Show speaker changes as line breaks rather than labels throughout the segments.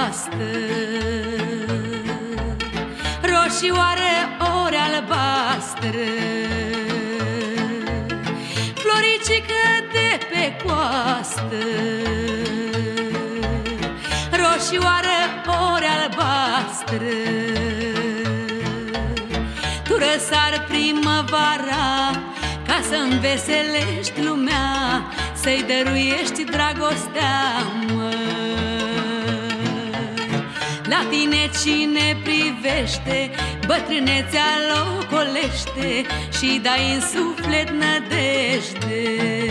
albastră, roșioară ori albastră, floricică de pe coastă, roșioară ori albastră. Tu răsar primăvara ca să înveselești lumea, să-i dăruiești dragostea, măi. La tine cine privește, bătrânețea locolește și dai în suflet nădejde.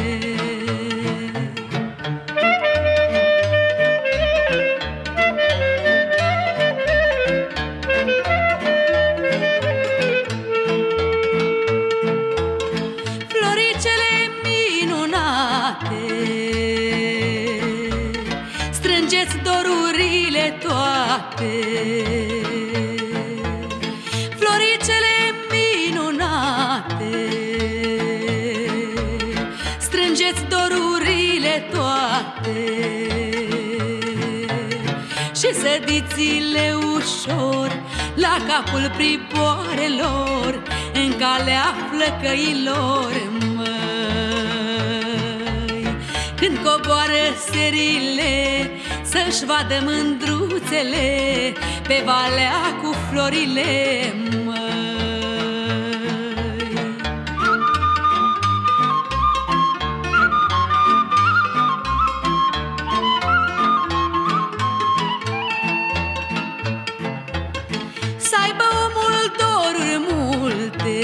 Strângeți dorurile toate, floricele minunate, strângeți dorurile toate și sădiți-le ușor la capul pripoarelor, în calea flăcăilor, măi. Când coboară serile, să-și vadă mândruțele pe valea cu florile, măi. S-aibă omul doruri multe,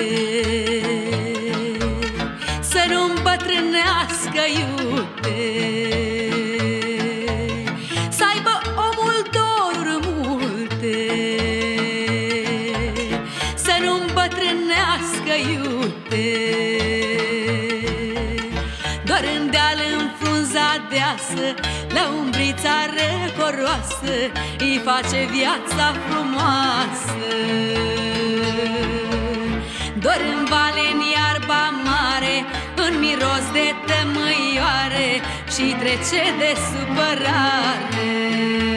să nu îmbătrânească iute. S-aibă omul doruri multe, să nu îmbătrânească iute. Doar în deal, în frunza deasă, la umbrița răcoroasă, îi face viața frumoasă. Doar în vale, în iarba mare, în miros de tămâioare și trece de supărare.